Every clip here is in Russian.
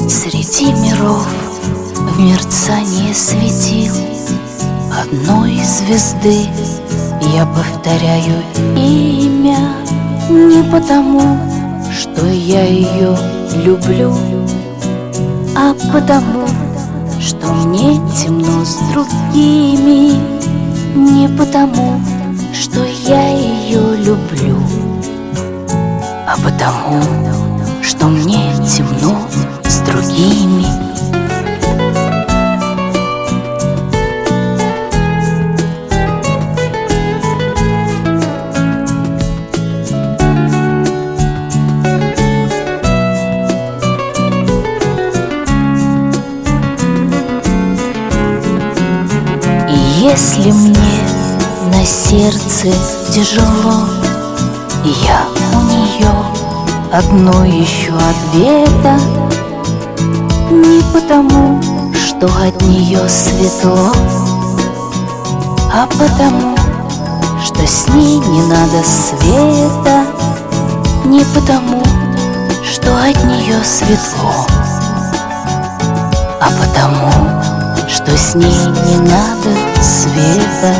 Среди миров в мерцании светил одной звезды я повторяю имя не потому, что я ее люблю, а потому, что мне темно с другими. Не потому, что я ее люблю, а потому, что мне темно с другими. Если мне на сердце тяжело, я у нее одно ищу ответа. Не потому, что от нее светло, а потому, что с ней не надо света. Не потому, что от нее светло, а потому, что с ней не надо света.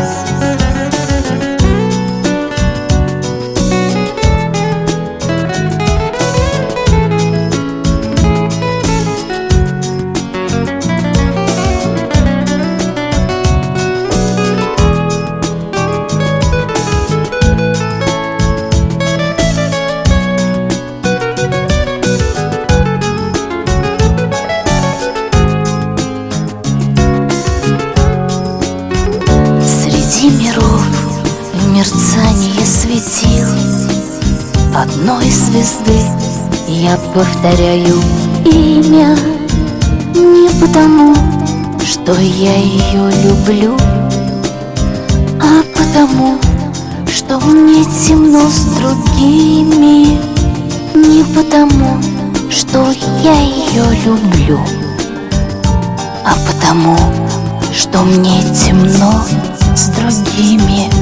Среди миров в мерцании светил одной звезды я повторяю имя не потому, что я ее люблю, а потому, что мне темно с другими. Не потому, что я ее люблю, а потому, что мне темно с другими.